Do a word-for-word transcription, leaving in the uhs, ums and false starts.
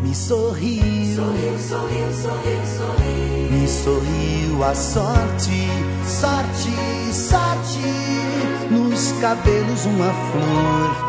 me sorriu, sorriu, sorriu, sorriu, sorriu. Me sorriu a sorte, sorte, sorte. Nos cabelos uma flor